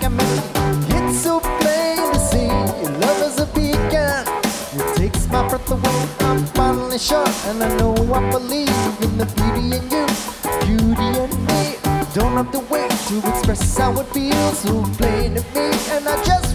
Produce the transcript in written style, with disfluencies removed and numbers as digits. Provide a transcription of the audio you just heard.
at me. It's so plain to see your love is a beacon. It takes my breath away. I'm finally sure, and I know I believe in the beauty in you, beauty in me. Don't have to wait to express how it feels so plain to me, and I just